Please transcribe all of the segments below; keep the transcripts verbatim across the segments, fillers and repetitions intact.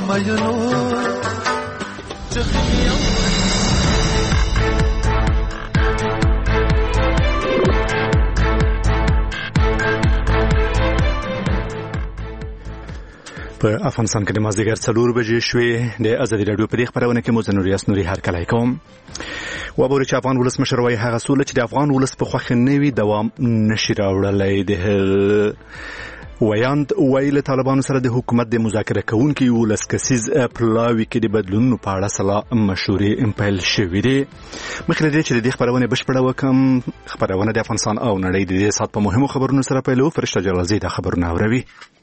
مینو په افغانستان کې د مازدیګر څلور بجې شوې. د ازادي راډیو په دې خپرونه کې مو زه نور یاس نوري هرکلی کوم. وبوري چې افغان ولسمشر وایي هغه سوله چې د افغان ولس په خوښه نه وي دوام نشي راوړلی. د ویاند ویل طالبانو سره د حکومت د مذاکره کوونکي ولس کسیز پلاوي کې د بدلونونو په اړه سلا مشورې پیل شوې دي. مخکې له دې چې د دې خپرونه بشپړه وکم، خپرونه د افغانستان او نړۍ د دې سات په مهمو خبرونو سره پیلو. فرشته جلالزی دا خبرونه اوروي.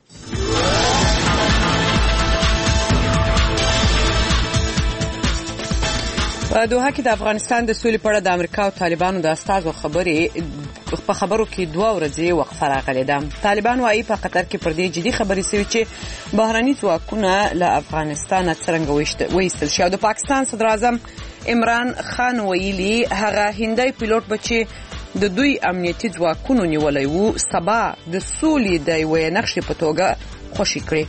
په دوحه کې د افغانستان د سولې په اړه د امریکا او طالبانو د استازو خبرې په خبرو کې دوه ورځې وقفه راغلې ده. طالبان وايي په قطر کې پر دې جدي خبرې شوي چې بهرني ځواکونه له افغانستان څرنګه وایستل شي. او د پاکستان صدر اعظم عمران خان ویلي هغه هندي پیلوټ بچي د دوی امنیتي ځواکونو نیولې وو سبا د سولې د یوې نقشې په توګه خوشي کړي.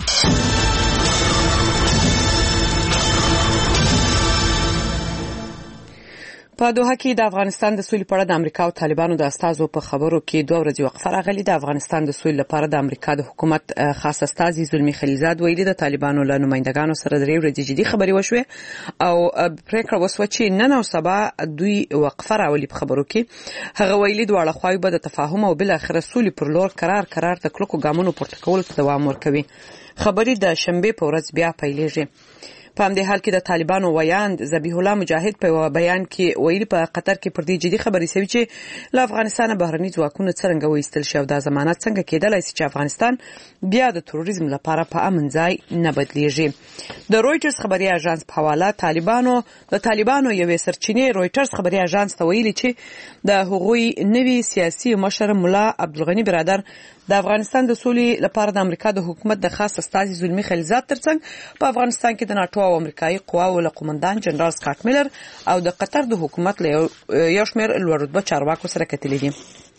په دوحه کې د افغانستان د سولې په اړه د امریکا او طالبانو د استازو په خبرو کې دوه ورځې وقفه راغلې ده. افغانستان د سولې لپاره د امریکا د حکومت خاص استازي زلمی خلیلزاد ویلي د طالبانو له نمائندګانو سره درې ورځې جدي خبرې وشوې او پریکړه وشوه چې نن او سبا دوی وقفه راولي. په خبرو کې هغه ویلي دواړه خواوې به د تفاهم او بل اخر سولې پر لور قرار قرار د کلکو ګامونو پورته کولو ته دوام ورکوي. خبرې د شنبه په ورځ بیا پیلېږي. په همدې حال کې د طالبانو ویاند ذبیح الله مجاهد په بیان کې ویلي په قطر کې پر دې جدي خبرې شوي چې له افغانستان بهرني ځواکونه څرنګه وایستل شي او دا ضمانت څنګه کېدلی شي چې افغانستان بیا د تروریزم لپاره په امن ځای نه بدلیږي. د رویټرز خبري اژانس په حواله طالبانو د طالبانو یوې سرچینې رویټرز خبري اژانس ته ویلي چې د هغوی نوي سیاسي مشر مولا عبدالغنی برادر د افغانستان د سولې لپاره د امریکا د حکومت د خاص استازي زلمی خلیلزاد ترڅنګ په افغانستان کې د ناتو او امریکایي قواو له قومندان جنرال سکاټ میلر او د قطر د حکومت له یو شمېر لوړ رتبه چارواکو سره کتلي دي.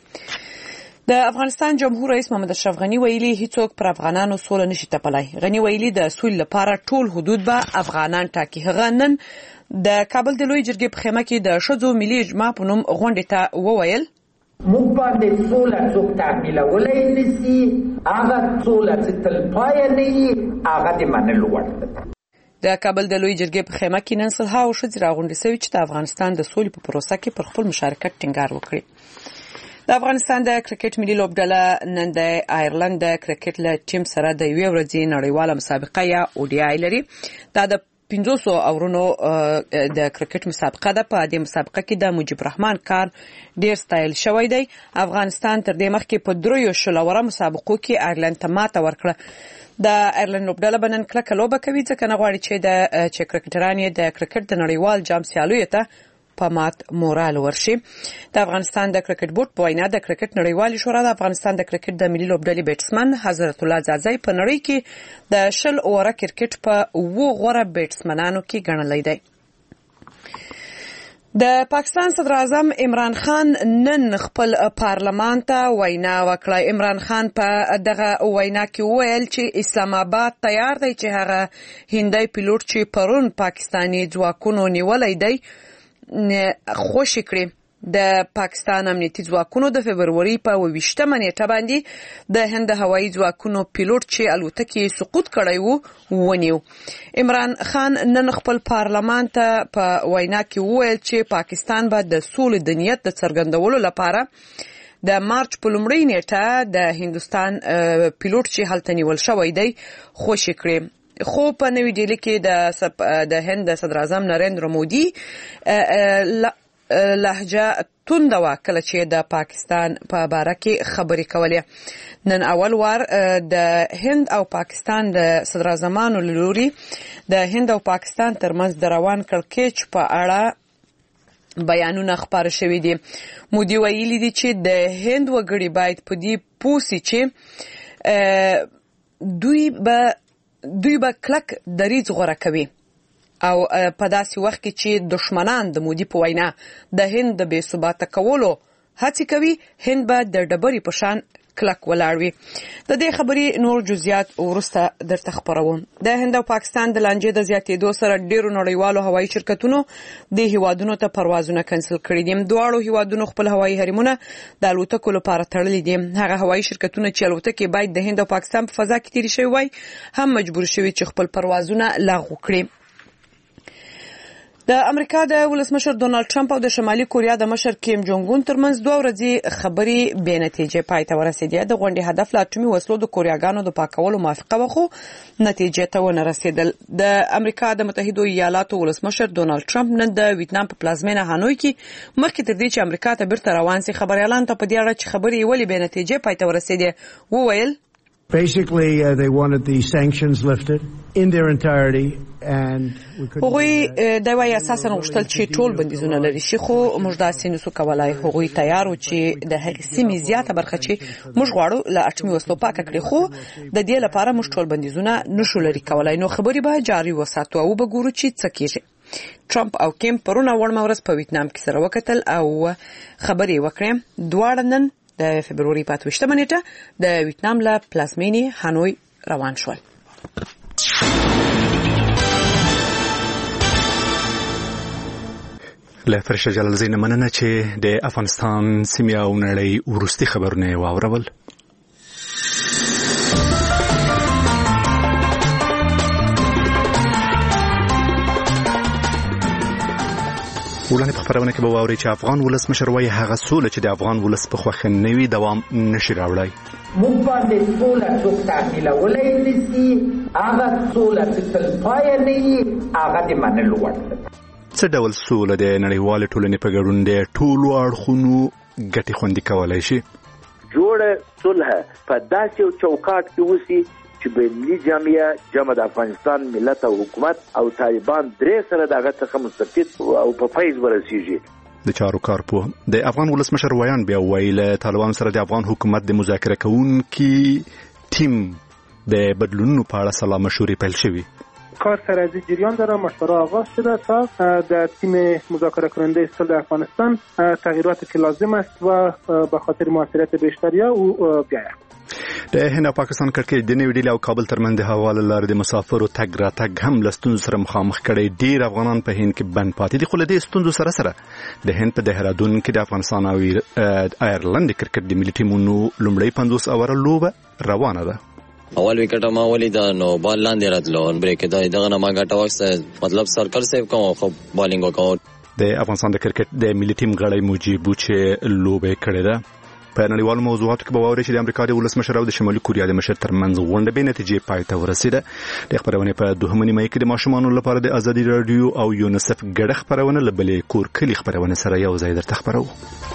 د افغانستان جمهور رئیس محمد اشرف غنی ویلي هیڅوک پر افغانانو سوله نشي تپلای. غنی ویلي د سولې لپاره ټول حدود به افغانان ټاکي. هغه نن د کابل د لوی جرګې په خیمه کې د ښځو ملي اجماع په نوم غونډې ته وویل موږ باندې سوله څوک تحمیلولی نشي، هغه سوله چې تلپایه نه وي هغه د منلو وړ ده. د کابل د لوی جرګې په خیمه کې نن سلهاوو ښځې راغونډې شوې چې د افغانستان د سولې په پروسه کې پر خپل مشارکت ټینګار وکړي. د افغانستان د کرکټ ملي لوبډله نن د آیرلند د کرکټ له ټیم سره د یوې ورځې نړیواله مسابقه یا او ډي آی لري. دا د پنځوس اورونو د کرکټ مسابقه ده. په دې مسابقه کې د مجيب الرحمن کار ډیر ستایل شوی دی. افغانستان تر دې مخکې په دریو شلوره مسابقو کې آیرلند ته ماته ورکړه. د آیرلند لوبډله به نن کلکه لوبه کوي ځکه نه غواړي چې د چې کرکټران یې د کرکټ د نړیوال جام سیالیو ته په مات مورال ورشي. د افغانستان د کرکټ بورډ په وینا د کرکټ نړیوالې شورا د افغانستان د کرکټ د ملي لوبډلې بیټسمن حضرت الله زازی په نړۍ کې د شل اووره کرکټ په اوو غوره بیټسمنانو کې ګڼلی دی. د پاکستان صدر اعظم عمران خان نن خپل پارلمان ته وینا وکړه. عمران خان په دغه وینا کې وویل چې اسلام آباد تیار دی چې هغه هندي پیلوټ چې پرون پاکستاني ځواکونو نیولی دی خوشي کړي. د پاکستان امنیتي ځواکونو د فبروري په اوویشتمه نیټه باندې د هند هوایي ځواکونو پیلوټ چې الوتکې سقوط کړی وو ونیو. عمران خان نن خپل پارلمان ته په وینا کې وویل چې پاکستان به د سولې د نیت د څرګندولو لپاره د مارچ په لومړۍ نیټه د هندوستان پیلوټ چې هلته نیول شوی دی خوشي کړي. خو په نوې ډیلي کې د د هند صدر اعظم نریندر مودي لهجه تونده وه کله چې د پاکستان په باره کې خبرې کولې. نن اول وار د هند او پاکستان د صدر اعظمانو له لوري د هند او پاکستان ترمنځ د روان کړکېچ په اړه بیانونه خپاره شوي دي. مودي ویلي دي چې د هند وګړي باید په دې پوه سي چې دوی به دوی به کلک دریځ غوره کوي او په داسې وخت کې چې دشمنان د مودي په وینا د هند د بې ثباته کولو هڅې کوي، هند به د ډبرې په شان کلک ولاړ وي. د دې خبرې نور جزئیات ورسته درته خبروم. د هند او پاکستان د لانجې د زیاتېدو سره ډیرو نړیوالو هوایي شرکتونو د هیوادونو ته پروازونه کنسل کړي دي. دواړو هیوادونو خپل هوایي حرمونه د الوتکو لپاره تړلي دي. هغه هوایي شرکتونه چې الوتکې باید د هند او پاکستان په فضا کې تیري شوی وای هم مجبور شوي چې خپل پروازونه لغوه کړي. د امریکا د ولسمشر ډونالد ټرمپ او د شمالي کوریا د مشر کیم جونګ اون ترمنځ دوه ورځې خبرې بې نتیجې پای ته ورسېدې. د غونډې هدف لا اټومي وسلو د کوریاګانو د پاکولو موافقه وه، خو نتیجې ته ونه رسېدل. د امریکا د متحدو ایالاتو ولسمشر ډونالد ټرمپ نن د ویتنام په پلازمینه هانوی کې مخکې تر دې چې امریکا ته بیرته روان سي خبريالانو ته په دې اړه چې خبرې ولې بې نتیجې پای ته ورسېدې وویل Basically, uh, they wanted the sanctions lifted in their entirety and we could هغوی د وای اساسا غوښتل چې ټول بندیزونه لري شي، خو موږ داسې نسو کولای. هغوی تیار و چې د هغې سیمې زیاته برخه چې موږ غواړو له اټومي وسلو پاکه کړي، خو د دې لپاره موږ ټول بندیزونه نشو لري کولای. نو خبرې به جاري وساتو او به ګورو چې څه کیږي. ټرمپ او کیم پرونه وړمه ورځ په ویتنام کې سره وکتل او خبرې وکړې. دواړه نن د فبروري په اته ویشتمه نیټه د ویتنام له پلازمینې هانوی روان شول. له فرشه جلال زین مننه چې د افغانستان سیمه او نړۍ ورستي خبرونه واورول. ولانه په خبرونه کې به واوري چې افغان ولسمشر وایي هغه سوله چې د افغان ولس په خوښه نوي دوام نشي راوړی. موږ باندې سوله څوک تحمیلولی نشي، هغه سوله چې تلپایه نه وي هغه د منلو وړ ده. څه ډول سوله د نړیوالې ټولنې په ګډون د ټولو اړخونو ګټې خوندي کولی شي؟ جوړه صلح په داسې چوکاټ کې وسی چې بین‌المللي جامعه جمع د افغانستان ملت او حکومت او طالبان درې سره دغه څخه مستفید او په فیض ورسیږي. د چارو کارپوه د افغان ولسمشر ویان بیا ویل طالبان سره د افغان حکومت د مذاکره کوونکي ټیم د بدلونونو په اړه سلا مشورې پیل شوي. کار سرازی جریان داره، مشوره آغاز شده تا در تیم مذاکره کننده صلح افغانستان تغییراتی که لازم است و به خاطر موثریت بیشتری او بیاید. د هند او پاکستان کړکۍ د نوې ډیلي او کابل ترمنځ د هوالو لارې د مسافرو تګ راتګ هم له ستونزو سره مخامخ کړی. ډیر افغانان په هند کې بند پاتې دي، خو له دې ستونزو سره سره د هند په دهرادون کې د افغانستان او آیرلند کرکټ د ملي ټیمونو لومړی پنځوس اوره لوبه روانه ده. اول وکټ ما ولیدا نو بال لاندې راتلو بریک دا دغه نه ما ګټه واخسته، مطلب سرکل سیو کوم خو بالینګ وکاو. د افغانستان د کرکټ د ملي ټیم غړی مجيبو چې لوبه کړې ده. په نړیوالو موضوعاتو کې به واوري چې د امریکا د ولسمشر او د شمالي کوریا د مشر ترمنځ غونډه به نتیجې پای ته ورسېده. د خبرونه په دوهمه نیمه کې د ماشومانو لپاره د ازادي رادیو او یونیسف ګډه خبرونه لبلې کور کلی خبرونه سره یو ځای درته خبرو.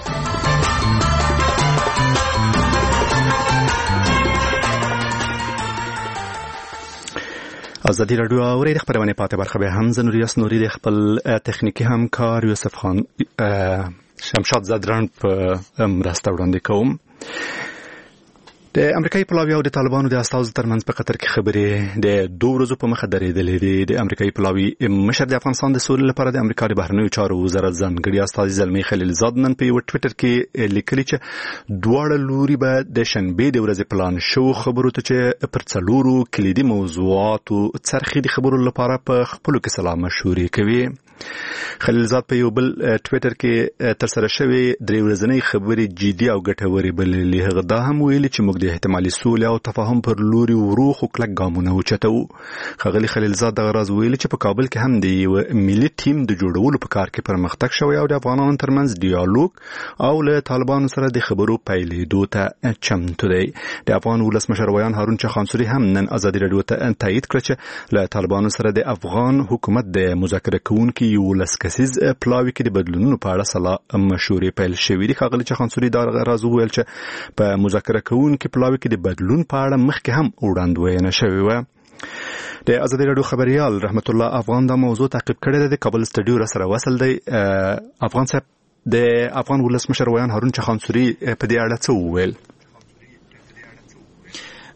ازادي رادیو او ری خبرونه پاتې برخه به هم زنوریاس نوري د خپل تخنیکی همکار یوسف خان شمشاد زدران په مرسته وړاندې کوم. د امریکایي پلاوی او د طالبانو د استازو ترمنځ په قطر کې خبرې د دوه ورځو په مخه درېدلې دي. د امریکایي پلاوی مشر د افغانستان د سولې لپاره د امریکا د بهرنیو چارو وزارت ځانګړي استازي زلمی خلیل زاد نن په یو ټویټر کې لیکلي چې دواړه لوري به د شنبې د ورځې پلان شو خبرو ته چې پر څلورو کلیدي موضوعاتو څرخي د خبرو لپاره په خپلو کې سلا مشورې کوي. خلیل زاد په یو بل ټویټر کې تر سره شوی درې ورځنۍ خبرې جدي او ګټورې بللې. هغه دا هم ویلي چې موږ د احتمالي سولې او تفاهم پر لوري ورو خو کلک ګامونه اوچتو. ښاغلي خلیل زاد دغه راز ویلي چې په کابل کې هم د یو ملي ټیم د جوړولو په کار کې پرمختګ شوی او د افغانانو ترمنځ ډیالوګ او له طالبانو سره د خبرو پیلېدو ته چمتو دی. د افغان ولسمشر ویان هارون چخانسوري هم نن ازادي رادیو ته تایید کړ چې له طالبانو سره د افغان حکومت د مذاکره کوونکي یو لسکسیز پلاوی کې د بدلونونو په اړه سلا مشورې پیل شوې دي. ښاغلي چخانسوري دا راز وویل چې په مذاکره کوونکي پلاوی کې د بدلون په اړه مخکې هم وړاندوینه شوې وه. د ازادي رادیو خبريال رحمت الله افغان دا موضوع تعقیب کړی دی. د کابل سټډیو را سره وصل دی. افغان صاحب د افغان ولسمشر ویان هارون چخانسوري په دې اړه څه وویل؟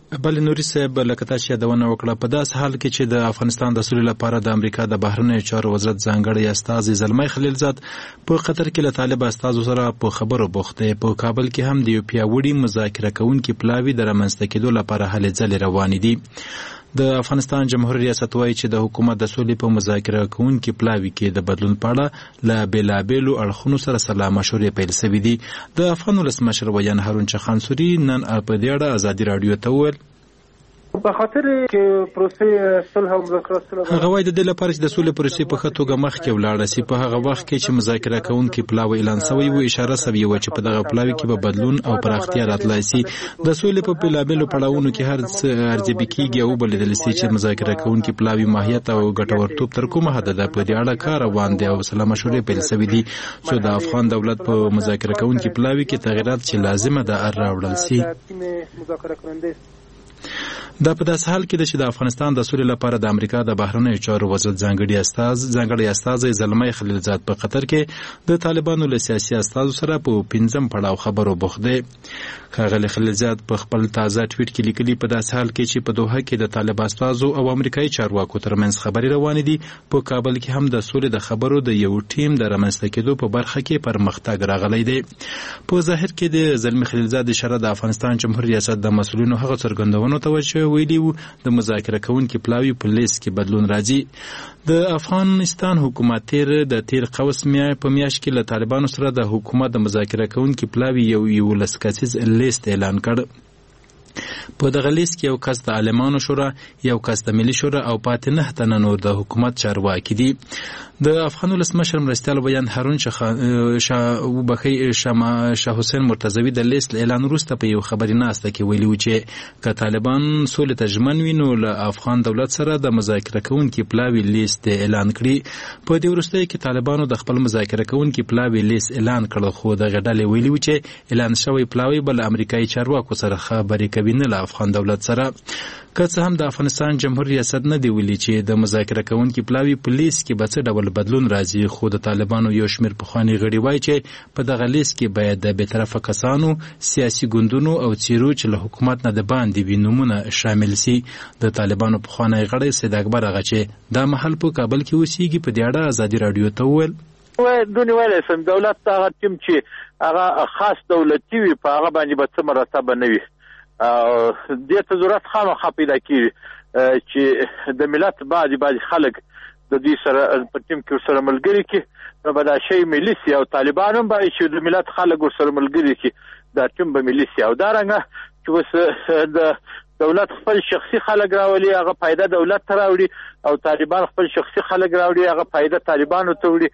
بل نوري صاحب لکه تاسو یادونه وکړه په داس حال کې چې د افغانستان د سولې لپاره د امریکا د بهرنیو چارو وزارت ځانګړی استازی زلمی خلیلزاد په قطر کې له طالب استازو سره په خبرو بوخت دی. په کابل کې هم د یو پیاوړي مذاکره کوونکي پلاوی د رامنځته کېدو لپاره هلې ځلې روانې دي. د افغانستان جمهور ریاست وایي چې د حکومت د سولې په مذاکره کوونکي پلاوی کې د بدلون په اړه له بېلابېلو اړخونو سره سلا مشورې پیل شوې دي. د افغان ولسمشر ویان هارون چخانسوري نن په دې اړه ازادي راډیو ته وویل په خاطر کې پروسې صلح او مذاکرات صلح هغه وایي د دې لپاره چې د سولې پروسې په ښه توګه مخکې ولاړه شي. په هغه وخت کې چې مذاکره کوونکي پلاوی اعلان شوی و اشاره شوې وه چې په دغه پلاوي کې به بدلون او پراختیا راتلای شي. د سولې په بېلابېلو پړاوونو کې هر څه ارزیابي کېږي او وبلېدل شي چې مذاکره کوونکي پلاوي ماهیت او ګټورتوب تر کومه حده ده. په دې اړه کار روان دی او سلا مشورې پیل شوې دي چې د افغان دولت په مذاکره کوونکي پلاوي کې تغیرات چې لازمه ده راوړل شي. دا په داس حال کې ده چې د افغانستان د سولې لپاره د امریکا د بهرنیو چارو وزارت ځانګړي استاز ځانګړي استازی زلمی خلیلزاد په قطر کې د طالبانو له سیاسي استازو سره په پنځم پړاو خبرو بوخت دی. ښاغلی خلیلزاد په خپل تازه ټویټ کې لیکلي په داس حال کې چې په دوحه کې د طالب استازو او امریکایي چارواکو ترمنځ خبرې روانې دي، په کابل کې هم د سولې د خبرو د یو ټیم د رامنځته کېدو په برخه کې پرمختګ راغلی دی. په ظاهر کې د زلمی خلیلزاد اشاره د افغانستان جمهور ریاست د مسؤلینو هغه څرګندونو ته وشوه ویلي وو د مذاکره کوونکي پلاوي په لیست کې بدلون راځي. د افغانستان حکومت تیر د تیر قوس میا په میاشت کې له طالبانو سره د حکومت د مذاکره کوونکي پلاوي یو یولس کسیز لیست اعلان کړ. په دغه لیست کې یو کس د عالمانو شورا، یو کس د ملي شورا او پاتې نه تنه نور د حکومت چارواکي دي. د افغان ولسمشر مرستیال ویان هارون شاه وبخي شاه حسین مرتضوی د لیست اعلان وروسته په یو خبري ناسته کې ویلي و چې که طالبان سولې ته ژمن وي نو له افغان دولت سره د مذاکره کوونکي پلاوي لیست اعلان کړي. په دې وروستیو کې طالبانو د خپل مذاکره کوونکي پلاوي لیست اعلان کړ، خو دغه ډلې ویلي و چې اعلان شوی پلاوي به له امریکایي چارواکو سره خبرې کوي نه له افغان دولت سره. که څه هم د افغانستان جمهور ریاست نه دی ویلي چې د مذاکره کوونکي پلاوي په لیست کې به څه ډول بدلون راځي، خو د طالبانو یو شمېر پخواني غړي وایي چې په دغه لیست کې باید د بېطرفه کسانو، سیاسي ګوندونو او څیرو چې له حکومت نه د باندې وي نومونه شامل سي. د طالبانو پخوانی غړی سید اکبر هغه چې دا مهال په کابل کې اوسېږي په دې اړه ازادي راډیو ته وویل دونې ویلی سم دولت هغه ټیم چې هغه خاص دولتي وي په هغه باندې به څه مرتبه نه وي. دې ته ضرورت خامخا پیدا کېږي چې د ملت بعضې بعضې خلک د دوی سره په ټیم کې ورسره ملګري کړي، نو به دا شی ملي سي او طالبان هم باید چې د ملت خلک ورسره ملګري کړي، دا ټیم به ملي سي. او دارنګه چې اوس د دولت خپل شخصي خلک راولي هغه فایده دولت ته راوړي او طالبان خپل شخصي خلک راوړي هغه فایده طالبانو ته وړي.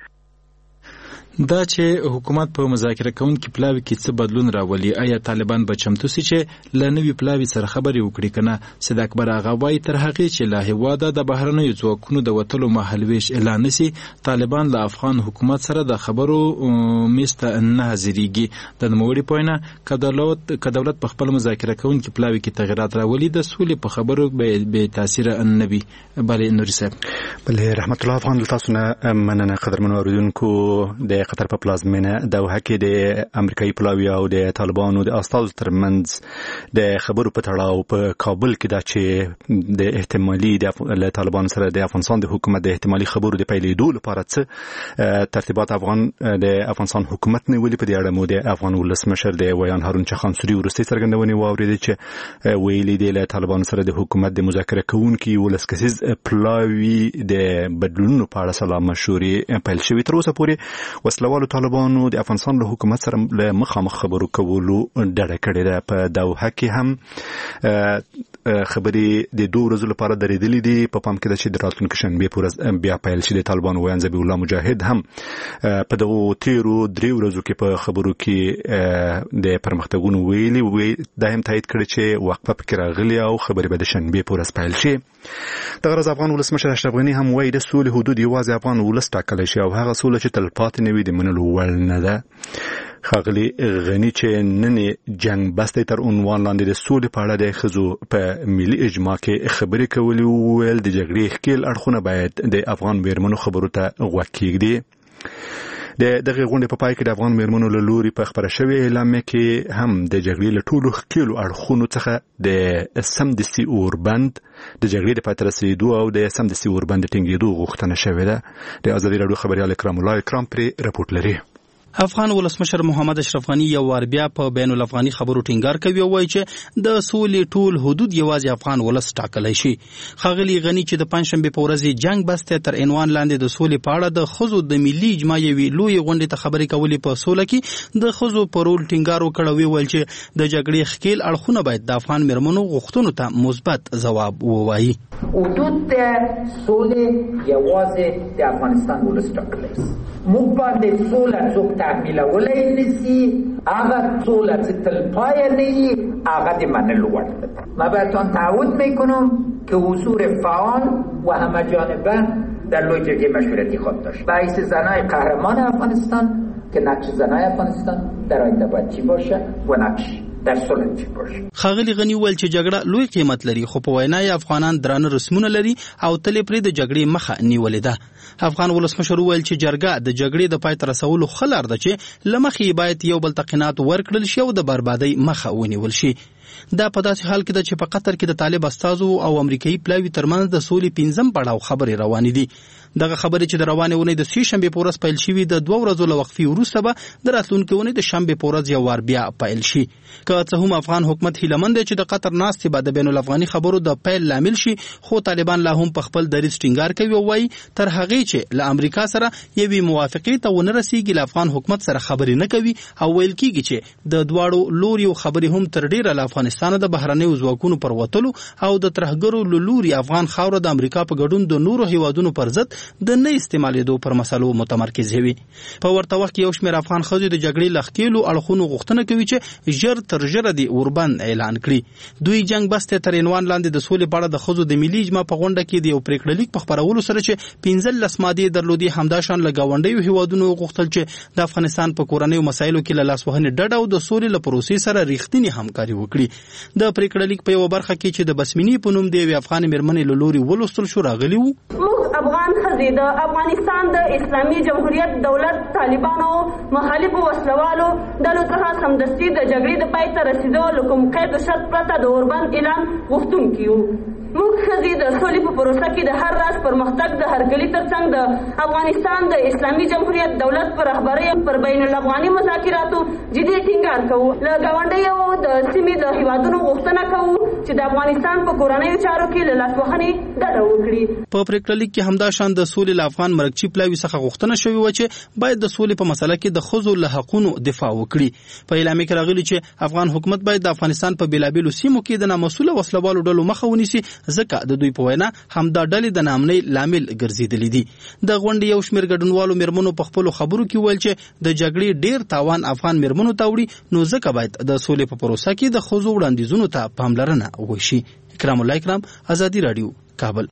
دا چې حکومت په مذاکره کوونکي پلاوي کې څه بدلون راولي، آیا طالبان به چمتو سي چې له نوي پلاوي سره خبرې وکړي که نه؟ سید اکبر هغه وایي تر هغې چې له هېواده د بهرنیو ځواکونو د وتلو مهالویش اعلان نه سي، طالبان له افغان حکومت سره د خبرو میز ته نه حاضرېږي. د نوموړي په وینا که دولت په خپل مذاکره کوونکي پلاوي کې تغیرات راولي د سولې په خبرو بې تاثیره نه وي. بلې نوري صاحب. بلې رحمت الله افغان له تاسو نه مننه. قدرمنو اورېدونکو، د قطر په پلازمینه دوحه کې د امریکایي پلاوي او د طالبانو د استازو ترمنځ د خبرو په تړاو په کابل کې دا چې د احتمالي د طالبانو سره د افغانستان د حکومت د احتمالي خبرو د پیلېدو لپاره څه ترتیبات افغان د افغانستان حکومت نیولي. په دې اړه مو د افغان ولسمشر د ویان هارون چخانسوري وروستۍ څرګندونې واورېدې چې ویلي دی له طالبانو سره د حکومت د مذاکره کوونکي ولس کسیز پلاوي د بدلونونو په اړه سلا مشورې پیل شوې. تر اوسه پورې وسلوالو طالبانو د افغانستان له حکومت سره له مخامخ خبرو کولو ډډه کړې ده. په دوحه کې هم خبرې د دوه ورځو لپاره درېدلې دي. په پام کې ده چې د راتلونکي شنبې په ورځ بیا پیل شي. د طالبانو ویان ذبیح الله مجاهد هم په دغو تېرو درې ورځو کې په خبرو کې د پرمختګونو ویلي وي. دا هم تایید کړی چې وقفه پکې راغلې او خبرې به د شنبې په ورځ پیل شي. دغه ورځ افغان ولسمشر اشرف غني هم وایي د سولې حدود یوازې افغان ولس ټاکلی شي او هغه سوله چې تلپاتې نه وي د منلو وړ نه ده. ښاغلي غني چې نن جنگ بسته تر عنوان لاندې د سولې په اړه د ښځو په ملي اجماع کې خبرې کولې، وویل د جګړې ښکېل اړخونه باید د افغان ویرمنو خبرو ته غوږ کېږدي. د دغه غونډې په پای کې د افغان میرمنو له لوري په خبره شوې اعلامیه کې هم د جګړې له ټولو ښکېلو اړخونو څخه د سمدستي اوربند د جګړې د پای ته رسېدو او د سمدستي اوربند د ټینګېدو غوښتنه شوې ده. د ازادي راډیو خبریال اکرام الله اکرام پرې رپورټ لري. افغان ولسمشر محمد اشرف غنی یو وار بیا په بین الافغاني خبرو ټینګار کوي او وایي چې د سولې ټول حدود یوازې افغان ولس ټاکلی شي. ښاغلي غنی چې د پنجشنبې په ورځ جنگ بسته تر عنوان لاندې د سولې په اړه د ښځو د ملي اجماع یوې لویې غونډې ته خبرې کولې په سوله کې د ښځو په رول ټینګار وکړ او ویل چې د جګړې ښکیل اړخونه باید د افغان میرمنو غوښتنو ته مثبت ځواب ووایي. حدود سولې یوازې د افغانستان ولس ټاکلی شي. موږ باندې سوله څوک تحمیلولی نشي. هغه سوله چې تلپایه نه وي هغه د منلو وړ ده. من بهتان تعهد میکنم که حضور فعال و همه جانبه در لوی جرگه مشورتی خواهد داشت. به حیث زنای قهرمان افغانستان که نقش زنای افغانستان در آینده باید چی باشه و نقش در صلح چی باشه. ښاغلي غنی ویل چې جګړه لوی قیمت لري خو په وینا یې افغانان درانه رسمونه لري او تل پرې د جګړې مخه نیولې ده. افغان ولسمشر ویل چې جرګه د جګړې د پای ته رسولو ښه لار ده چې له مخې باید یو بل ته قناعت ورکړل شي او د بربادۍ مخه ونیول شي. دا په داسې حال کې ده چې په قطر کې د طالب استازو او امریکایي پلاوي ترمنځ د سولې پنځم پړاو خبرې روانې دي. دغه خبرې چې د روانې اونۍ د سې شنبې په ورځ پیل شوي د دوه ورځو له وقفې وروسته به د راتلونکې اونۍ د شنبې په ورځ یو وار بیا پیل شي. که څه هم افغان حکومت هیلهمند دی چې د قطر ناستې به د بین الافغاني خبرو د پیل لامل شي خو طالبان لا هم په خپل دریځ ټینګار کوي او وایي تر هغې چې له امریکا سره یوې موافقې ته ونه رسېږي له افغان حکومت سره خبرې نه کوي او ویل کېږي چې د دواړو لوریو خبرې هم تر ډېره له افغانستانه د بهرنیو ځواکونو پر وتلو او د ترهګرو له لوري افغان خاوره د امریکا په ګډون د نورو هیوادونو پر ضد د نه استعمالېدو پر مسلو متمرکز وي. په ورته وخت کې یو شمېر افغان ښځې د جګړې له ښکېلو اړخونو غوښتنه کوي چې ژر تر ژره دې اوربند اعلان کړي. دوی جنګ بسته تر عنوان لاندې د سولې په اړه د ښځو د ملي اجماع په غونډه کې د یو پرېکړه لیک په خپرولو سره چې پنځلس مادې درلودې همداشان له ګاونډیو هیوادونو غوښتل چې د افغانستان په کورنیو مسایلو کې له لاسوهنې ډډه او د سولې له پروسې سره رښتینې همکاري وکړي. د پرېکړه لیک په یوه برخه کې چې د بسمینې په نوم د یوې افغان میرمنې له لوري ولوستل شو راغلي وو: موږ افغان ښځې د افغانستان د اسلامي جمهوریت دولت طالبانو مخالفو وسلوالو ډلو څخه سمدستي د جګړې د پای ته رسېدو له کوم قید و شرط پرته د اوربند اعلان غوښتونکي یو. موږ ښځې د سولې په پروسه کې د هر راز پرمختګ د هرکلي ترڅنګ د افغانستان د اسلامي جمهوریت دولت پر رهبرۍ پر بین الافغاني مذاکراتو جدي ټینګار کوو. له ګاونډیو د سیمې د هیوادونو غوښتنه کوو چې د افغانستان په کورنیو چارو کې له لاسوهنې ډډه وکړي. په پرېکړه لیک کې همداشان د سولې له افغان مرکچي پلاوي څخه غوښتنه شوې وه چې باید د سولې په مسله کې د ښځو له حقونو دفاع وکړي. په اعلامیه کې راغلي چې افغان حکومت باید د افغانستان په بېلابېلو سیمو کې د نامسؤله وسلوالو ډلو مخه ونیسي ځکه د دوی په وینا همدا ډلې د ناامنۍ لامل ګرځېدلې دي. د غونډې یو شمېر ګډونوالو میرمنو په خپلو خبرو کې ویل چې د جګړې ډېر تاوان افغان میرمنو ته وړي نو ځکه باید د سولې په پروسه کې د ښځو وړاندیزونو ته پاملرنه وشي. اکرام الله اکرام، ازادي راډیو، کابل.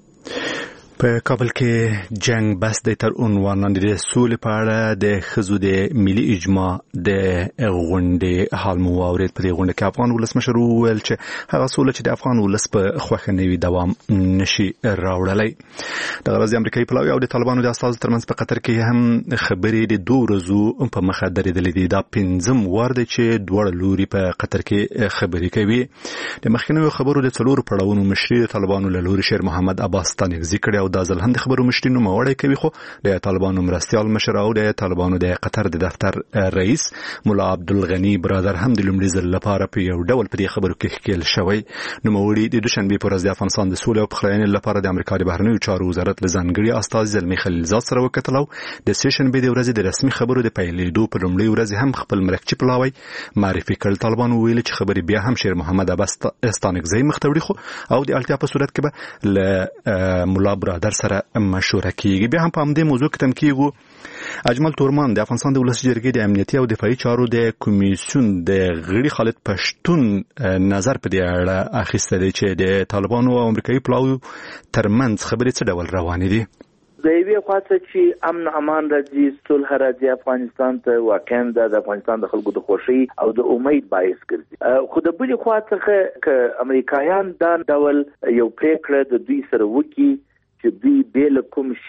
په کابل کې جنگ بس د تر عنوان لاندې د سولې په اړه د ښځو د ملي اجماع د غونډې حال مو واورېد. په دې غونډه کې افغان ولسمشر وویل چې هغه سوله چې د افغان ولس په خوښه نه وي دوام نشي راوړلی. دغه ورځ د امریکایي پلاوي او د طالبانو د استازو ترمنځ په قطر کې هم خبرې د دوه ورځو په مخه درېدلې دي. دا پنځم وار دی چې دواړه لوري په قطر کې خبرې کوي. د مخکینیو خبرو د څلورو پړاوونو مشري د طالبانو له لوري شیر محمد عباس ستانکزي کړی او دا ځل هم د خبرو مشري نوموړی کوي خو د طالبانو مرستیال مشر او د طالبانو د قطر د دفتر رئیس مولا عبدالغني برادر هم د لومړي ځل لپاره په یو ډول په دې خبرو کې ښکېل شوی. نوموړي د دوشنبې په ورځ د افغانستان د سولې او پخلاینې لپاره د امریکا د بهرنیو چارو وزارت له ځانګړي استازي زلمي خلیلزاد سره وکتل او د سې شنبې د ورځې د رسمي خبرو د پیلېدو په لومړۍ ورځ هم خپل مرکچي پلاوی معرفي کړ. طالبانو ویل چې خبرې بیا هم شیر محمد عباس ستانکزي مخ ته وړي خو او د اړتیا په صورت کې به له مولا برادر سره مشوره کیږي. بیا هم په همدې موضوع کې تم کیږو اجمل تورمان د افغانستان د ولس جرګې د امنیتي او دفاعي چارو د کمیسیون د غړي خالد پښتون نظر په دې اړه اخیسته دی چې د طالبانو او امریکایي پلاویو ترمنځ خبرې څه ډول روانې دي. د یوې خوا څخه چې امن امان راځي، صلح راځي افغانستان ته، واقعا د افغانستان د خلکو د خوښۍ او د امید باعث ګرځي. خو د بلې خوا څخه که امریکایان دا ډول یو پریکړه د دوی سره وکړي چې دوی بې له کوم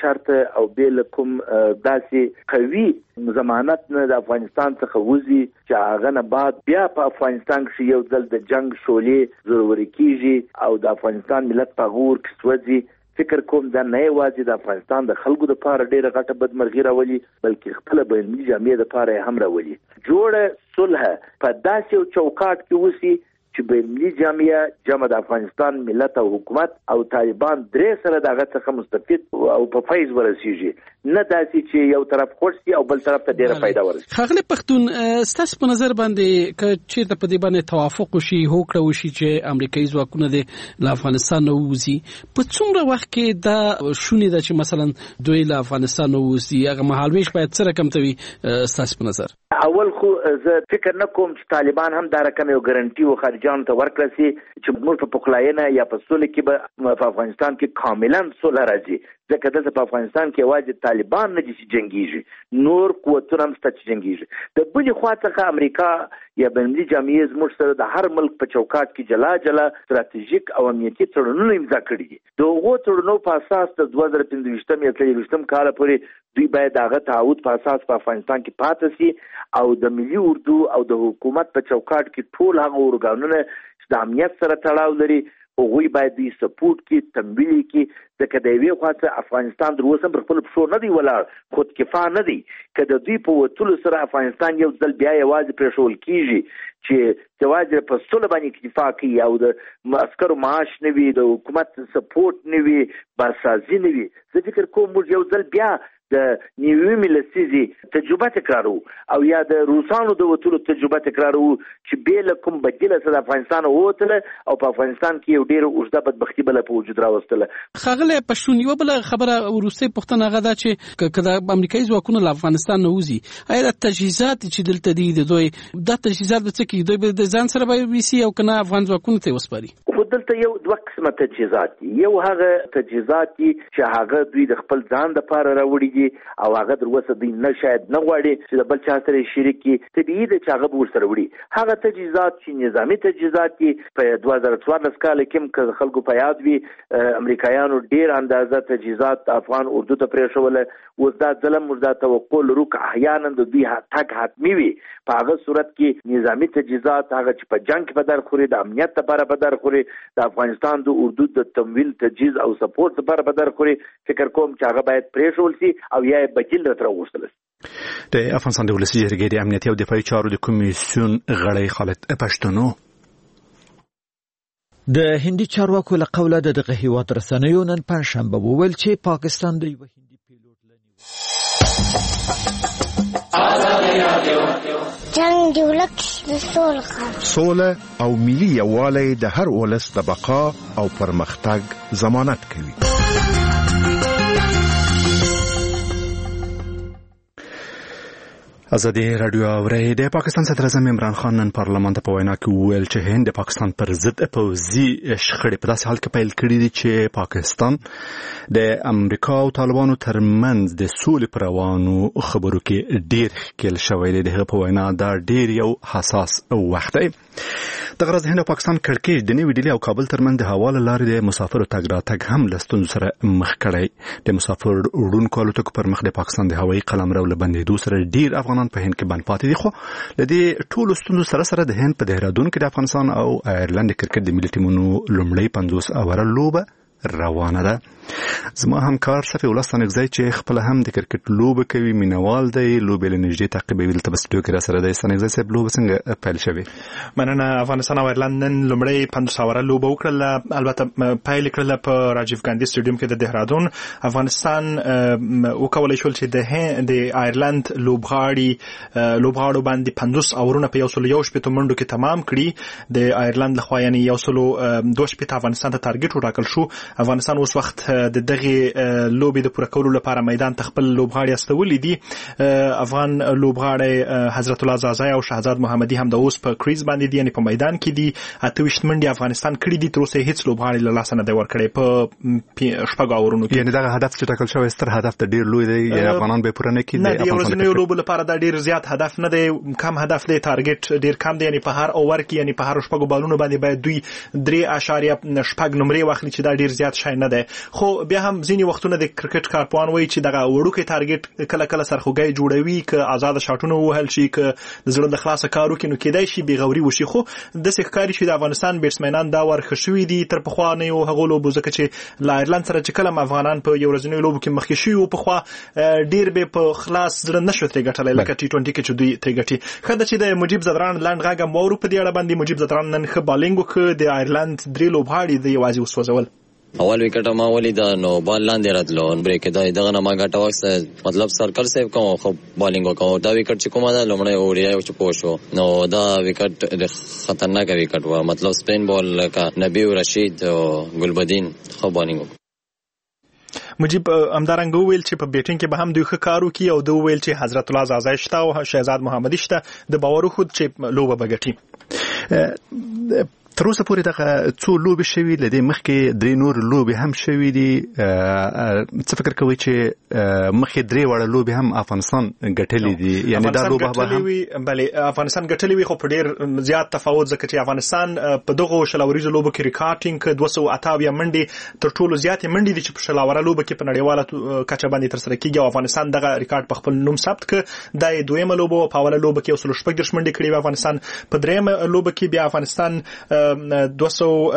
شرط او بل کوم داسې قوي ضمانت نه د افغانستان څخه وځي چې هغه نه بعد بیا په افغانستان کې یو ځل د جنگ شولې ضروري کیږي او د افغانستان ملت په غور کې سوځي. فکر کوم دا نه یوازې د افغانستان د خلکو د پاره ډیره غټه بدمرغي راولي بلکې خپل بین‌المللي جامعه د پاره هم راولي. جوړه صلح په داسې چوکاټ کې وسی چې بین‌المللي جامعه جمع د افغانستان ملت او حکومت او طالبان درې سره دغه څخه مستفید او په فایز ورسیږي نه داسې چې یو طرف خوشي او بل طرف ته ډیره فائدہ ورسیږي. خاغلی پښتون ستاسو په نظر باندې ک چې ته په دې باندې توافق وشي هوکړه وشي چې امریکایي ځواکونه د افغانستان نه ووزي په څومره وخت کې دا شونې ده چې مثلا دوی له افغانستان نه ووزي هغه مهالويش باید سره کم توي ستاسو په نظر؟ اول خو زه فکر نه کوم چې طالبان هم دا رقم یو ګارانټي و خارجان ته ورکړي چې موږ په پخلاینه یا په صلح کې به په افغانستان کې کاملا صلح راځي ځکه د په افغانستان کې واجب طالبان نه دي چې جنگيږي نور قوتونه هم ست جنگيږي د بلې خوا څخه امریکا یا بین‌المللي جامعه زموږ سره د هر ملک په چوکاټ کې جلا جلا ستراتیژیک او امنیتي تړونونه امضا کړي دي. د هغو تړونونو په اساس د دوه زره پنځه یا څلوېښتم کال پورې دوی باید هغه تعهد په اساس په افغانستان کې پاتې شي او د ملي اردو او د حکومت په چوکاټ کې ټول هغه اورګانونه چې د امنیت سره تړاو لري هغوی باید دوی سپورټ کې تمویل کې ځکه د یوې خواته افغانستان در اوسه پر خپل پښو نه دی ولاړ خود کفا نه دی که د دوی په وتلو سره افغانستان یو ځل بیا یوازې پرېښول کېږي چې یوازې په صلح باندې اکتفا کوي او د عسکرو معاش نه وي د حکومت سپورټ نه وي بازسازي نه وي زه فکر کوم موږ یو ځل بیا د نیویمې لسیزي تجربه تکرارو او یا د روسانو د وتلو تجربه تکرارو چې بیل کوم بدیله سره افغانستان ووتله او په افغانستان کې یو ډیره اوږده بدبختي بل په وجود راوستله. خاغله پښتون یو بل خبره ورسته پښتنه غدا چې کله امریکایي ځواکونه له افغانستان نه وځي آیا د تجهیزات چې دلته دي د دوی د تجهیزات به څه کې دوی د ځان سره به ویسي او کنه افغان ځواکونه ته وسپاري؟ خو دلته یو دوه قسمه تجهیزات یو هغه تجهیزات چې هغه دوی د خپل ځان لپاره راوړي او هغه در وسه دوی نه شاید نه غواړي چې د بل چا سره شریک کی طبيعي د چاغه بور سره وړي هغه تجهیزات چې نظامی تجهیزات په دوه زره څوارلس کال کې م خلکو په یاد وي امریکایانو ډیر اندازه تجهیزات افغان اردو ته پرېښول وز دا ظلم مردا توقع لرو که احیانا د دوی تک حتمی وي په هغه صورت کې نظامی تجهیزات هغه چې په جنگ په در خوري د امنیت لپاره په در خوري د افغانستان د اردو د تمویل تجهیز او سپورټ لپاره په در خوري فکر کوم چې هغه باید پرېښول شي او یا بدیل تر وغوښتل شي. د افغانستان د ولسي جرګې د امنیتي او دفاعي چارو د کمیسیون غړی خالد پښتونو د هندي چارواکو له قوله د دغه هیواد رسنیو نن پنځشنبه وویل چې پاکستان د یو هندي پیلوټ جنگ د ولک د سولې سوله او ملي یووالی د هر ولس د بقا او پرمختګ ضمانت کوي. ازادي رادیو اوري د پاکستان صدر اعظم عمران خان نن پارلمان ته په وینا کې وویل چې هند د پاکستان پر ضد پوځي شخړې په داسې حال کې پیل کړې دي چې پاکستان د امریکا او طالبانو ترمنځ د سولې پر روانو خبرو کې ډیر ښکیل شوی دی. د په وینا دا ډیر یو حساس وخت دی. د غرض هند او پاکستان کړکېچ د نوې ډیلي او کابل ترمنځ د هوا له لارې د مسافرو تګ راتګ هم له ستونزو سره مخ کړی. د مسافر وړونکو الوتکو پر مخ د پاکستان د هوایي قلمرو له بندېدو سره ډیر افغانان په هند کې بند پاتې دي. خو د دې ټولو ستونزو سره سره د هند په دهرادون کې د افغانستان او آیرلند کرکټ د ملي ټیمونو لومړی پنځوس اوره لوبه روانه ده. زما همکار صفي الله ستانکزی چې خپل هم د کرکټ لوبه کوي مینوال دی لوبه له نږدې تعقیبوي دلته په سټوډیو کې را سره دی. ستانکزی صاحب لوبه څنګه پیل شوې؟ مننه. افغانستان او آیرلند نن لومړی پنځوس اوره لوبه وکړه البته پیل کړل په راجیو ګاندي سټیډیوم کې د دهرادون. افغانستان وکولای شول چې د هند د آیرلند لوبغاړي لوبغاړو باندې پنځوس اورونه په یو سل یو شپږ منډو کې تمام کړي. د آیرلند لخوا یعنی یو سل دوه شپږ افغانستان ته ټارګټ وټاکل شو. افغانستان اوس وخت د دغه لوبي د پوره کولو لپاره میدان تخپل لوبغاړي استولې دي. افغان لوبغاړي حضرت الله زازای او شهزاد محمدي هم د اوس په کریز باندې دي یعنی په میدان کې دي. اته ویشت منډي افغانستان کړي دي تر اوسه هیڅ لوبغاړي له لاسه نه دی ورکړي په شپږ اورونو کې. یعنی دا هدف چې ټاکل شوی ستر هدف ته ډیر لوی دی یعنی افغانان به پوره نه کړي. نه د ورځنیو لوبو لپاره دا ډیر زیات هدف نه دی کم هدف دی ټارګټ ډیر کم دی یعنی په هر اوور کې یعنی په هر شپږ بالونو باندې باید دوی درې اشاریه شپږ نمرې واخلي چې دا ډیر زیات شای نه دی. خو خو بیا هم ځینې وختونه د کرکټ کارپوهان وایي چې دغه وړوکی ټارګټ کله کله سرخوږی جوړوي که آزاد شاټونه ووهل شي که د زړه د خلاصه کار وکړي نو کېدای شي بېغوري وشي خو داسې ښکاري چې د افغانستان بیټسمینان دا وار ښه شوي دي تر پخوانیو هغو لوبو ځکه چې له آیرلند سره چې کله افغانان په یو ورځنیو لوبو کې مخکې شوي وو پخوا ډېر به په خلاص زړه نه شو ترې ګټلی لکه ټي ټوینټي کې چې دوی ترې ګټي. ښه ده چې د مجیب زدران لنډ غږ هم واورو په دې اړه باندې. مجیب زدران نن ښه بالینګ وکړ، د آیرلند درې لوبغاړي د یوازې وسوځول. اول وکټ ما ولیدا نو بال لاندې راتلو بریک دا دغه نه ما ګټه واخیسته مطلب سرکل سیو کوم خو بالینګ وکاو. دا وکټ چې کومه ده لومړی اوډیا چې پوښو نو دا وکټ د خطرناک وکټ و مطلب سپین بال کا نبی رشید او ګلبدین خو بالینګ وکاو. مجیب همدارنګه وویل چې په بیټینګ کې به هم دوی ښه کار وکړي او دوی وویل چې حضرت الله زازای شته او شهزاد محمدي شته د باور خود چې لوبه به ګټي. تر اوسه پورې دغه څو لوبې شوي له دې مخکې درې نور لوبې هم شوي دي. څه فکر کوئ چې مخکې درې واړه لوبې هم افغانستان ګټلې دي یعنی دا لوبه به هم بلې افغانستان ګټلې وي خو په ډېر زیات تفاوت ځکه چې افغانستان په دغو شلاوریزو لوبو کې ریکارډینګ دوه سوه اته اویا منډې تر ټولو زیاتې منډې دي چې په شلاوره لوبه کې په نړیواله کچه باندې ترسره کېږي او افغانستان دغه ریکارډ په خپل نوم ثبت کړ. دا یې دویمه لوبه وه. په اوله لوبه کې یو سل شپږ دېرش منډې کړې وې افغانستان. په درېیمه لوبه کې بیا افغانستان دوه سوه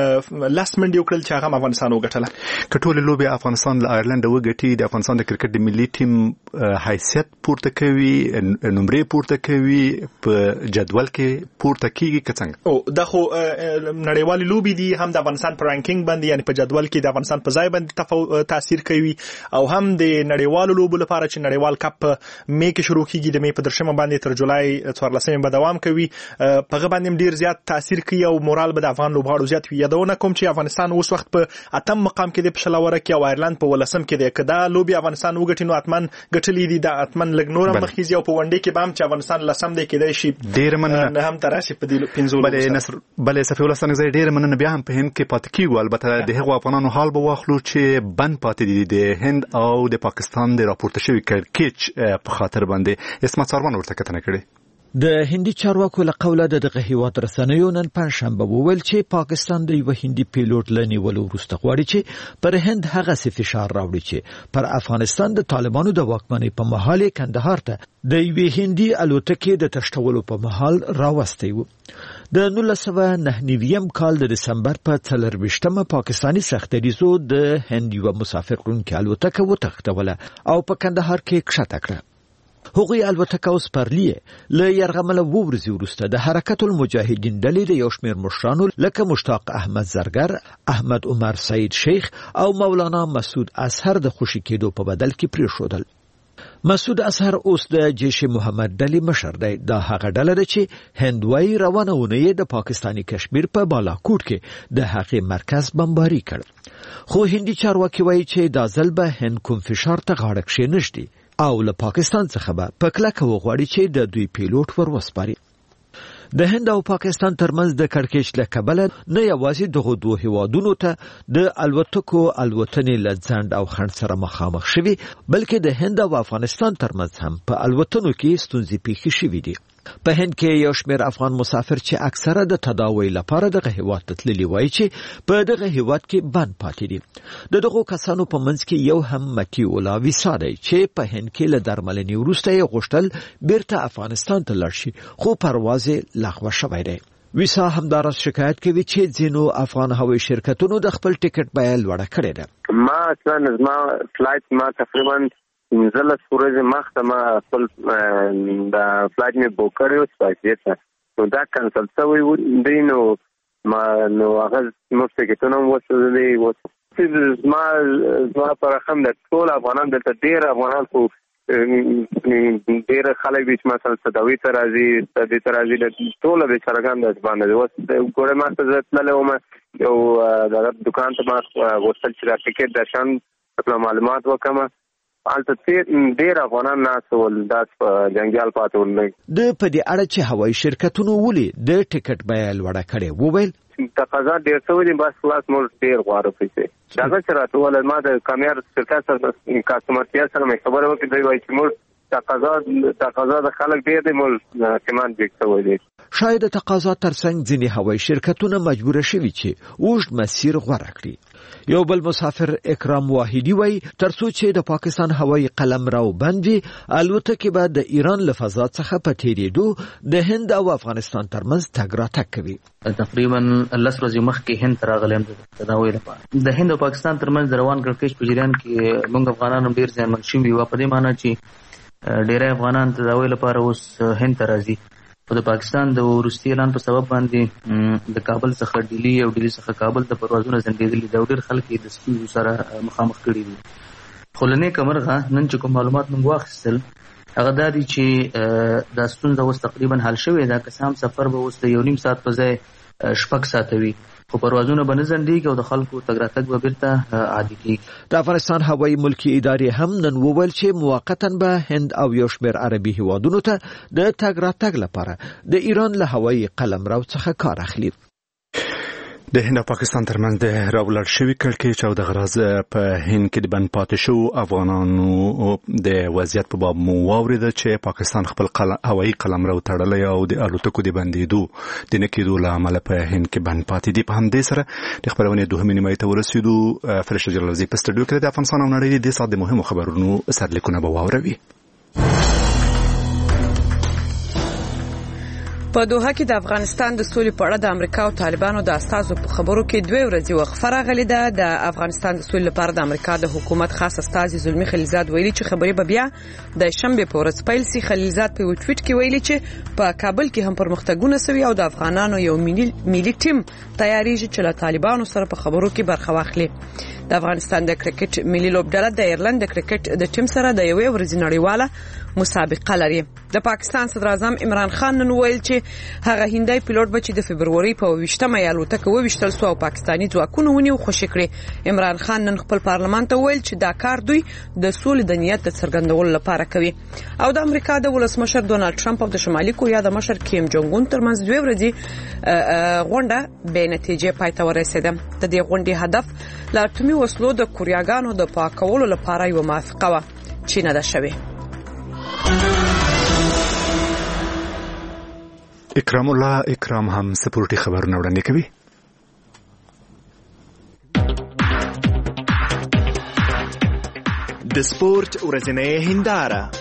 لس منډې وکړل چې هغه هم افغانستان وګټله. که ټولې لوبې افغانستان له آیرلنډ وګټي د افغانستان د کرکټ د ملي ټیم حیثیت پورته کوي، نمرې پورته کوي، په جدول کې پورته کیږي که څنګه؟ او دا خو نړیوالې لوبې دي، هم د افغانستان په رانکینګ باندې یعنی په جدول کې د افغانستان په ځای باندې تاثیر کوي او هم د نړیوالو لوبو لپاره چې نړیوال کپ په مې کې شروع کیږي د مې په درشمه باندې تر جولای څوارلسمې به دوام کوي. په هغه باندې ډیر زیات تاثیر کوي او مورال به د افغان لوبغاړو زیات وي. یادونه کوم چې افغانستان اوس وخت په اتم مقام کې دی په شلاوره کې او آیرلند په ولسم کې دی. که دا لوبې افغانستان وګټي نو اتمن ګټلې دي، دا اتمن لږ نور هم مخکې او په ونډې کې به هم چې افغانستان لسم دی کېدای شي ډېر مننه هم تر راشي په دې پنځو بلې نصر بلې صفي الله ستانکزی ډېر مننه. بیا هم په هند کې پاتې کیږو، البته د هغو افغانانو حال به واخلو چې بند پاتې دي د هند او د پاکستان د راپورته شوي کړکېچ په خاطر باندې. اسمت ساروان ورته کتنه کړې. د هندي چارواکو له قوله د دغه هیواد رسنیو نن پنځشنبه وویل چې پاکستان د یو هندي پیلوټ له نیولو وروسته غواړي چې پر هند هغه څه فشار راوړي چې پر افغانستان د طالبانو د واکمنۍ په مهال کندهار ته د یو هندي الوتکې د تشتولو په مهال راوستي وو. د نولس سوه نهه نوي کال د دسمبر په څلرویشتمه پاکستاني سختدریزو د هند یو مسافر وړونکې الوتکه وتښتوله او په کندهار کې کښته کړه. هغوی الوتکه اوس پرلیه له یرغمله وورځي وروسته د حرکت المجاهدین ډلې د یو شمېر مشرانو لکه مشتاق احمد زرګر، احمد عمر سعید شیخ او مولانا مسعود اظهر د خوشي کېدو په بدل کې پرېښودل. مسعود اظهر اوس د جیش محمد ډلې مشر دی. دا هغه ډله ده چې هندوی روانه اونۍ د پاکستاني کشمیر په بالاکوټ کې د هغې مرکز بمباري کړ. خو هندي چارواکي وایي چې دا ځل به هند کوم فشار ته غاړه کښېنږدي او له پاکستان څخه به په کلکه وغواړي چې د دوی پیلوټ ور وسپاري. د هند او پاکستان ترمنځ د کړکېچ له کبله نه یوازې دغه دوه هیوادونو ته د الوتکو الوتنې له ځنډ او خنډ سره مخامخ شوي بلکې د هند او افغانستان ترمنځ هم په الوتنو کې ستونزې پیښې شوي دي. په هند کې یو شمېر افغان مسافر چې اکثره د تداوی لپاره دغه هیواد ته تللي وایي چې په دغه هیواد کې بند پاتې دي. د دغو کسانو په منځ کې یو هم مکی اولا ویسا دی چې په هند کې له درملنې وروسته یې غوښتل بیرته افغانستان ته لاړ شي خو پرواز یې لغوه شوی دی. ویسا همداراز شکایت کوي چې ځینو افغان هوایي شرکتونو د خپل ټیکټ بیه لوړه کړې ده. ما اصلا زما فلایټ ما تقریبا پنځلس ورځې مخکې ما خپل د فلایټ مې بوک کړی و سپایسي ته نو دا کنسل شوی دی نو ما نو هغه زموږ ټکټونه هم وسوځېدلي. زما زما په رقم د ټول افغانان دلته ډېر افغانان خو ډېر خلک دي چې مثلا تداوي ته راځي تدې ته راځي د ټوله بېچارهګان داسې باندې دي. اوس ګوره ما ته زه تللی وم یو دغه دوکان ته ما غوښتل چې دا ټکټ د شان خپله معلومات وکړم هلته ډېر افغانان ناست ول داسې په جنګیال پاتې ول. د په دې اړه چې هوایي شرکتونو ولې د ټکټ بیه لوړه کړې وویل تقاضا ډېر شوی دی بس خلاص موږ ډېر غواړو پیسې. دغه چې راته وویل ما د کامیار شرکت سره کاسټمر کیر سره مې خبره وکړه دوی وایي چې موږ تقاضا تقاضا د خلک ډېر دی موږ قیمت بیک شوی دی. شاید تقاضا ترڅنګ ځینې هوایي شرکتونه مجبور شوي چې اوږد مسیر غوره کړي. یو بل مسافر اکرام واحدی وای ترڅو چې د پاکستان هوایي قلمرو بند وي الوتکې به د ایران له فضا څخه په تیریدو د هند او افغانستان ترمنځ تګ راتګ کوي. تقریبا لس ورځې مخکې هند ته راغلم د داوی لپاره. د هند او پاکستان ترمنځ د روان کړکېچ په جریان کې موږ افغانان هم ډېر زیانمن شوي وو. په دې معنی چې ډېری افغانان د داوی لپاره اوس هند ته راځي. او د پاکستان د وروستي اعلان په سبب باندې د کابل څخه ډیلی او ډیلی څخه کابل ته پروازونه ځنډېدلي دي او ډېر خلک یې د ستونزو سره مخامخ کړي دي. خو له نیکه مرغه نن چې کوم معلومات موږ واخیستل هغه دا دي چې دا ستونزه اوس تقریبا حل شوې ده. که څه هم سفر به اوس د یو نیم ساعت په ځای شپږ ساعته وي خو پروازونه به نه ځنډېږي او د خلکو تګ راتګ به بیرته عادي کېږي. د افغانستان هوایي ملکي ادارې هم نن وویل چې موقتا به هند او یو شمېر عربي هیوادونو ته د تګ راتګ لپاره د ایران له هوایي قلمرو څخه کار اخلي. د هند او پاکستان ترمنځ د راولاړ شوي کړکېچ او د غراز په هند کې د بند پاتې شو افغانانو د وضعیت په باب مو واورېده چې پاکستان خپل هوایي قلمرو تړلی او د الوتکو د بندېدو د نه کېدو له امله په هند کې بند پاتې دي. په همدې سره د خپرونې دوهمې نیمایي ته ورسېدو. فرشته جلالزی په سټډیو کې د افغانستان او نړۍ د دې ساعت د مهمو خبرونو سرلیکونه به واوروي. په دوحه کې د افغانستان د سولې په اړه د امریکا او طالبانو د استازو په خبرو کې دوه ورځې وقفه راغلې ده. د افغانستان د سولې لپاره د امریکا د حکومت خاص استازي زلمی خلیلزاد ویلي چې خبرې به بیا د شنبه په ورځ پیل شي. خلیلزاد په ټویټ کې ویلي چې په کابل کې هم پرمختګونه شوي او د افغانانو یو ملي ملي ټیم تیاریږي چې له طالبانو سره په خبرو کې برخه واخلي. د افغانستان د کرکټ ملي لوبډله د ایرلند د کرکټ د ټیم سره د یوې ورځې نړیواله مسابقه لري. د پاکستان صدر اعظم عمران خان نن ویل چې هغه هندای پیلوټ به چې د فبرवरी په ویشتمه یا الوتکه وویشتل سو او پاکستانی ځواکونه ونیو خوشی کړي. عمران خان نن خپل پارلمان ته ویل چې دا کار دوی د سولې د نیت د څرګندولو لپاره کوي. او د امریکا د ولسمشر ډونالد ټرمپ او د شمالي کوریا د مشر کیم جونګ اون ترمنځ دوه ورځې غونډه به نتیجې پای ته ورسېده. د دې غونډې هدف لا اتمی وسلو د کوریاګانو د پاکولو لپاره یو موافقه و چې نه ده شوې. اکرام الله اکرام هم سپورټي خبرونه وړاندې کوي. د سپورت ورځنۍ هنداره.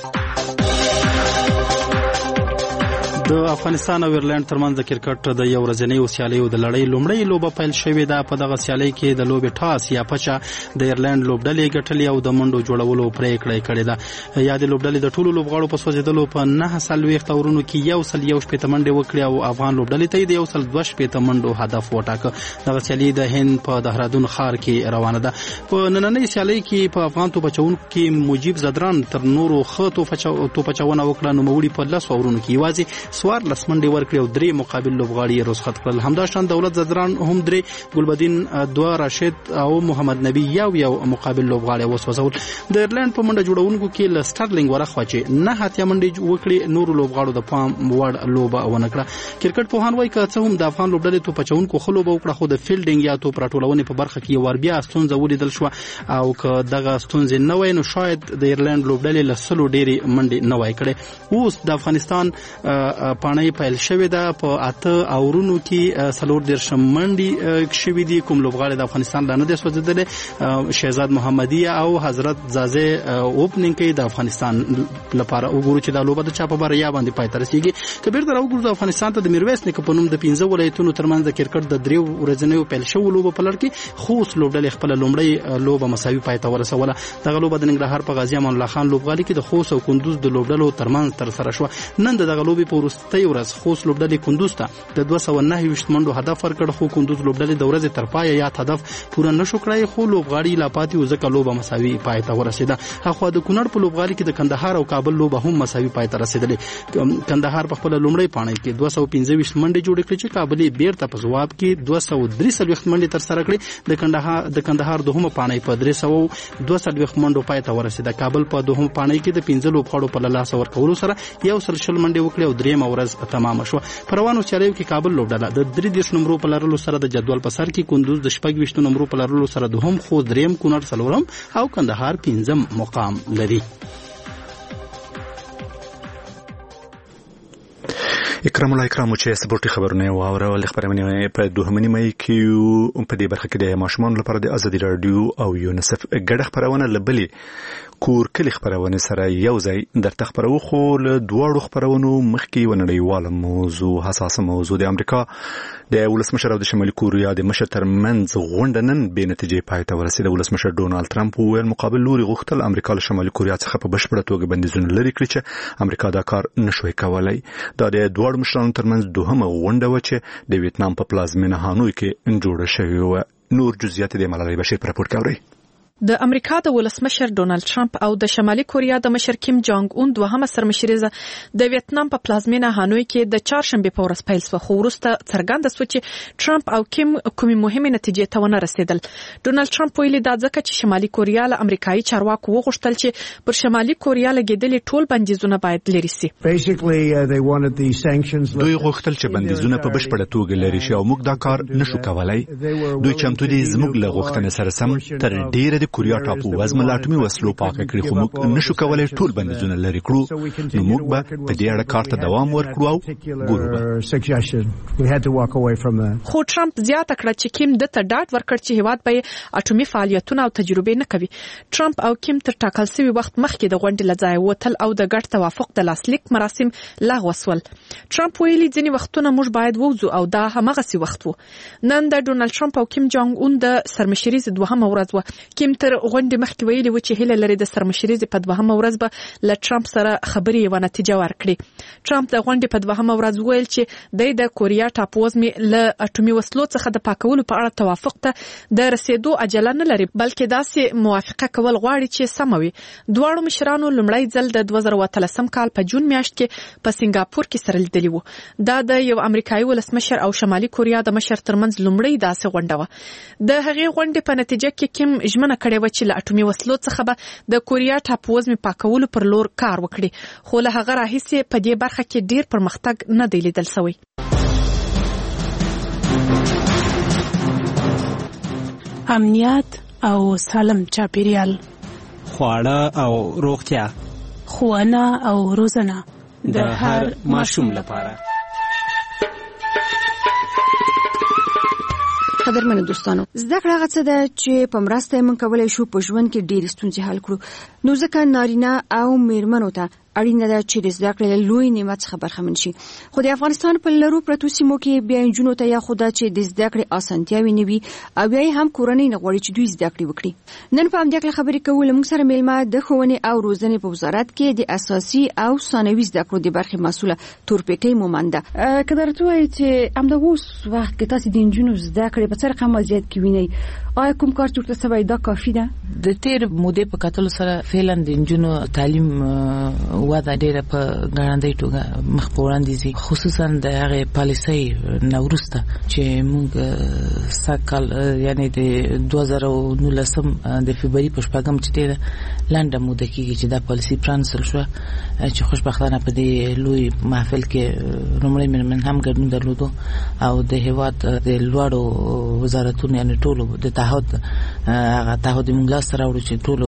د افغانستان او ایرلند ترمنځ د کرکټ د یو ورځنۍ سیالیو د لړۍ لومړۍ لوبه پیل شوې ده. په دغه سیالۍ کې د لوبې ټاس یا پچا د ایرلند لوبډلې ګټلې او د منډو جوړولو پریکړه کړې ده. یا د لوبډلې د ټولو لوبغاړو په سوځیدلو په نه څلوېښت اورونو کې یو سل یو شپېته منډې وکړې او افغان لوبډلې ته د یو سل دوه شپېته منډو هدف وټاکه. دغه سیالي د هند په دهرادون ښار کې روانه ده. په نننۍ سیالۍ کې په افغان توپچوونکو کې مجیب زدران تر نورو ښه توپچونه وکړه. نوموړي په لسو اورونو کې یوازې سوار لس منډې ورکړې او درې مقابل لوبغاړي یې رخصت کړل. همداشان دولت زدران هم درې، ګلبدین دوه، راشد او محمد نبی یو یو مقابل لوبغاړي وسوځول. د ایرلند په منډه جوړونکو کې ل سټرلینګ ورخوا چې نه هاتیا منډې وکړې، نورو لوبغاړو د پام وړ لوبه ونه کړه. کرکټ پوهان وایي که څه هم د افغان لوبډلې توپچوونکو ښه لوبه وکړه، خو د فیلډینګ یا توپ راټولونې په برخه کې یو بیا ستونزه ولیدل شوه او که دغه ستونزې نه وای نو شاید د ایرلند لوبډلې له سلو ډېرې منډې نه وای کړې. اوس د افغانستان پاڼۍ پیل شوې ده. په اته اورونو کې څلور دېرشم منډې شوي دي. کوم لوبغاړی د افغانستان لا نه دی سوځېدلی، شهزاد محمدي او حضرت زازې اوپننګ کوي د افغانستان لپاره. وګورو چې دا لوبه د چا په بریا باندې پای ته رسېږي. که بیرته راوګورو د افغانستان ته د میرویس نیکه په نوم د پنځه ولایتونو ترمنځ د کرکټ د دریو ورځنیو پیل شوو لوبو په لړ کې خوست لوبډلې خپله لومړۍ لوبه مساوي پای ته ورسوله. دغه لوبه د ننګرهار په غازي امان الله خان لوبغالي کې د خوست او کندوز د لوبډلو ترمنځ ترسره شوه. نن د دغه لوبې په وروستۍ ورځ خوست لوبډلې کندوز ته د دوه سوه نهه ویشت منډو هدف ورکړ، خو کندوز لوبډلې د ورځې تر پایه یاد هدف پوره نشو کړی، خو لوبغاړي لا پاتې و ځکه لوبه مساوي پای ته ورسېده. هاخوا د کونړ په لوبغالي کې د کندهار او کابل لوبه هم مساوي پای ته رسېدلې. کندهار په خپله لومړۍ پاڼۍ کې دوه سوه پنځه ویشت منډې جوړې کړې چې کابل یې بیرته په ځواب کې دوه سوه درې څلوېښت منډې ترسره کړې. د کندهار د کندهار دوهمه پاڼۍ په درې سوه دوه څلوېښت منډو پای ته ورسېده. کابل په دوهمه پاڼۍ کې د پنځه لوبغاړو په له لاسه ورکولو سره یو سل شل منډې وکړې او درېیمه ورځ تمامه شوه. په روانو سیالیو کې کابل لوبډله د درې دېرش نمرو په لرلو سره د جدول په سر کې، کندوز د شپږ ویشتو نمرو په لرلو سره دوهم، خو درېیم، کونړ څلورم او کندهار پنځم مقام لري. اکرام الله اکرام چې سپورتي خبرونه واورول خبرونه په دوهمنی مې کې په دې برخه کې د ماشومان لپاره د ازادي رادیو او یونیسف ګډ خبرونه لبلي کور کلی خبرونه سره یو ځای درته خبرو خو له دواړو خبرونو مخکې ونړیواله موضوع حساسه موضوع د امریکا د ولسمشر او د شمالي کوریا د مشر ترمنځ غونډه نن به نتیجې پای ته ورسېده. ولسمشر ډونالد ټرمپ وویل مقابل لوري غوښتل امریکا له شمالي کوریا څخه په بشپړه توګه بندیزونه لري کړي چې امریکا دا کار نشوي کولای. دا د دوړ مشرانو ترمنځ دوهمه غونډه و چې د ویتنام په پلازمینه هانوی کې جوړه شوې و. نور جزئیات د ملالۍ بشیر پر راپور کوي. د امریکا د ولسمشر ډونالد ټرمپ او د شمالي کوریا د مشر کیم جانګ اون دوهمه سرمشریزه د ویتنام په پلازمینه هانوی کې د چهارشنبه په ورځ پیل شو، خو وروسته څرګنده شو چې ټرمپ او کیم کومې مهمه نتیجې ته ونه رسیدل. ډونالد ټرمپ ویلي دا ځکه چې شمالي کوریا له امریکایي چارواکو وغوښتل چې پر شمالي کوریا لګیدلې ټول بندیزونه باید لري شي. دوی غوښتل چې بندیزونه په بشپړه توګه لري شي او موږ دا کار نشو کولای. دوی چمتو دي زموږ له غوښتنې سره سم تر ډیره کوریا ټاپو وزم له اټومي وسلو پاکه کړی، خو موږ نشو کولای ټول بندیزونه لري کړو. نو موږ به په دې اړه کار ته دوام ورکړو او ګورو. خو ټرمپ زیاته کړه چې کیم د ته ډاډ ورکړ چې هیواد به اټومي فعالیتونه او تجربې نه کوي. ټرمپ او کیم تر ټاکل شوی وخت مخکې د غونډې لځای وتل او د ګډ توافق د لاسلیک مراسم لغوه شول. ټرمپ ویلي ځینې وختونه موږ باید ووځو او دا همغه سی وخت وو. نن د ډونالد ټرمپ او کیم جانګ اون د سرمشریز دوهمه ورځ و. کیم تر غونډې مخکې ویلي و چې هیله لري د سرمشریز په دوهمه ورځ به له ټرمپ سره خبرې و نتیجه ورکړي. ټرمپ د غونډې په دوهمه ورځ ویل چې د کوریا ټاپو وزمي له اټومي وسلو څخه د پاکولو په اړه توافق ته د رسیدو عجله نه لري، بلکې داسې موافقه کول غواړي چې سموي. دواړو مشرانو لومړی ځل د دوه زره اتلسم کال په جون میاشت کې په سنگاپور کې سره لیدلي وو. دا د یو امریکایي ولسمشر او شمالي کوریا د مشر ترمنځ لومړی داسې غونډه و. د هغې غونډې په نتیجه کې کیم ژمنه کړې و چې له اټومي وسلو څخه به د کوریا ټاپو وزمي پاکولو پر لور کار وکړي، خو له هغه راهیسې په دې برخه کې ډیر پرمختګ نه دی لیدل شوی. امنیت او سالم چاپیریال، خواړه او روغتیا، ښوونه او روزنه د هر ماشوم لپاره. قدرمنو دوستانو، زده کړه هغه څه ده چې په مرسته یې موږ کولی شو په ژوند کې ډېرې ستونزې حل کړو. نو ځکه نارینه او میرمنو ته اړینه ده چې د زده کړې له لوی نعمت څخه برخمن شي. خو د افغانستان په لرو پرتو سیمو کې بیا نجونو ته یا خو دا چې د زده کړې اسانتیاوې نه وي او بیا یې هم کورنۍ نه غواړي چې دوی زده کړې وکړي. نن په همدې اړه خبرې کوو. له موږ سره میلمه د ښوونې او روزنې په وزارت کې د اساسي او ثانوي زده کړو د برخې مسؤله تورپیکۍ مومند ده. که درته وایي چې همدا اوس وخت کې تاسو د نجونو زده کړې په څه رقم وضعیت کې وینئ، آیا کوم کار چې ورته سوی دا کافي ده؟ د تیر مودې په کتلو سره فعلا د نجونو تعلیم وده ډیره په ګړندۍ توګه مخ په وړاندې ځي، خصوصا د هغې پالیسۍ نه وروسته چې موږ سږکال یعنې د دوه زره نولسم د فبروري په شپږم چې ډېره لنډه موده کېږي چې دا پالیسي پرانستل شوه، چې خوشبختانه په دې لوی محفل کې لومړی مېرمن هم ګډون درلودو او د هېواد د لوړو وزارتونو یعنې ټولو د تعهد هغه تعهد موږ لاسته راوړو چې ټولو